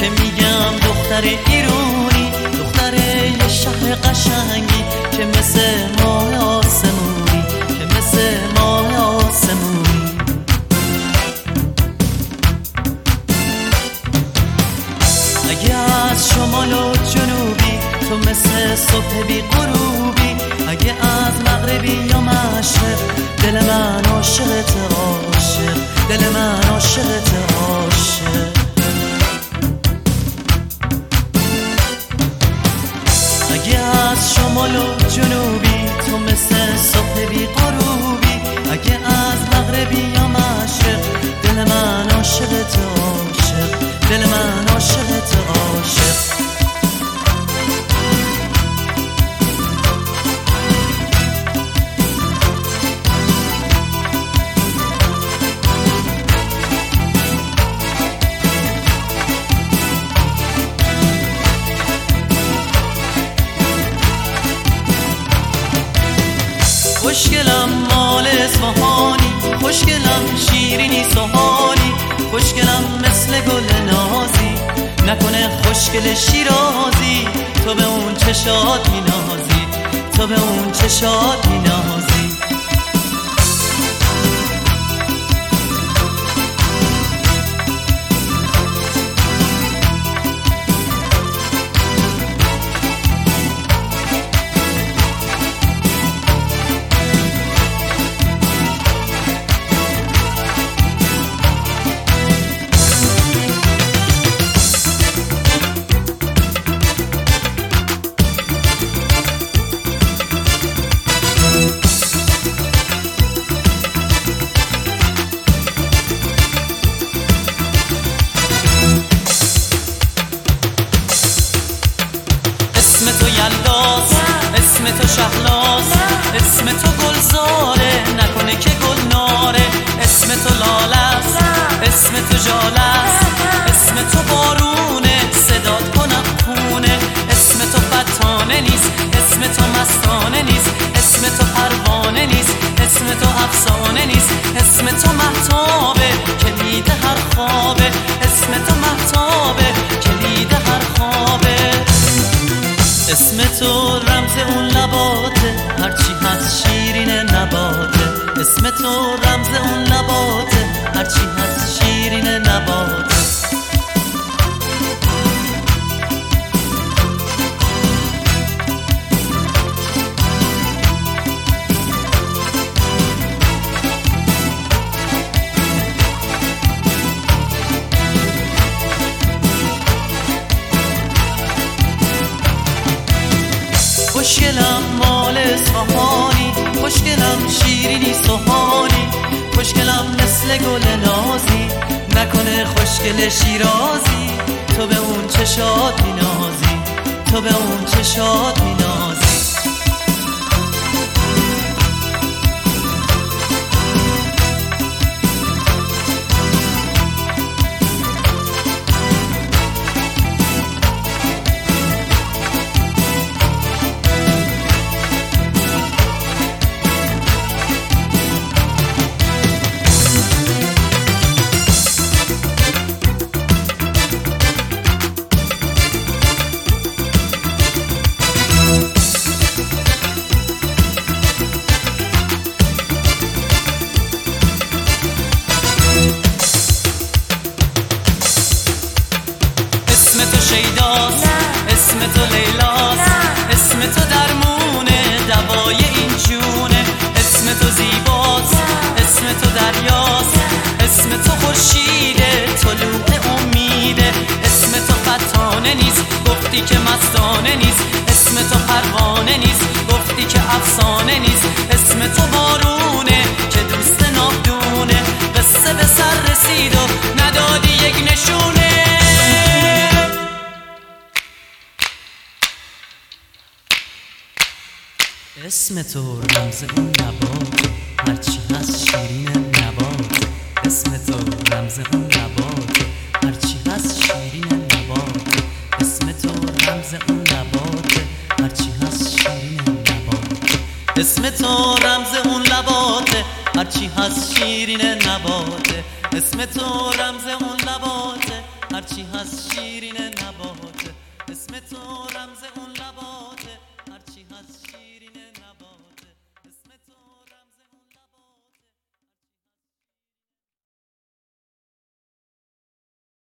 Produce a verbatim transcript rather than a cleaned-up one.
که میگم دختر ایرونی، دختر یه شهر قشنگی که مثل ماه آسمونی، که مثل ماه آسمونی. اگه از شمال و جنوبی تو مثل صبح بی غروبی، اگه از مغربی یا مشرق دل من عاشقت عاشق، دل من عاشقت عاشق. اگه از شمال و جنوبی تو مثل صبح بی غروبی، اگه از مغربی یا مشرق دل من عاشقت عاشق، دل من عاشقت عاشق. خوشگلم مال اصفهانی، خوشگلم شیرینی سوهانی، خوشگلم مثل گل نازی، نکنه خوشگل شیرازی. تو به اون چشات مینازی، تو به اون چشات مینازی. اسم تو یلداز، اسم تو شهلاز، اسم تو گلزاره، نکنه که گلناره. اسم تو لالست، اسم تو جالست، اسم تو بارونه، صدات کنم خونه. اسم تو فتانه نیست، اسم تو مستانه نیست، اسم تو پروانه نیست، اسم تو افسانه نیست. اسم تو مهتابه کلید هر خوابه، اسم تو مهتابه کلید هر خوابه. اسم تو رمز اون لباته، هرچی هست شیرین نباته. اسم تو رمز اون لباته، هرچی هست شیرین نباته. خوشگلم مال اصفهانی، خوشگلم شیرینی سوهانی، خوشگلم مثل گل نازی، نکنه خوشگل شیرازی. تو به اون چشات مینازی، تو به اون چشات مینازی. شیداست، اسم تو لیلاست، اسم تو درمونه دوای این جونه. اسم تو زیباست، اسم تو دریاست، اسم تو خورشیده طلوع امیده. اسم تو فتانه نیست، گفتی که مستانه نیست. اسم تو پروانه نیست، گفتی که افسانه نیست. اسم تو بارونه که دوست نادونه، قصه به سر رسید و ندادی یک نشونه. اسم تو رمز اون نبات، هرچی هست شیرین نبات. اسم تو رمز اون نبات، هرچی هست شیرین نبات. اسم تو رمز اون نبات، هرچی هست شیرین نبات. اسم تو رمز اون نبات، هرچی هست شیرین نبات. اسم تو رمز اون نبات. هرچی هست شیرین نباته، اسم تو رمز اون لباته، هرچی هست شیرین نباته.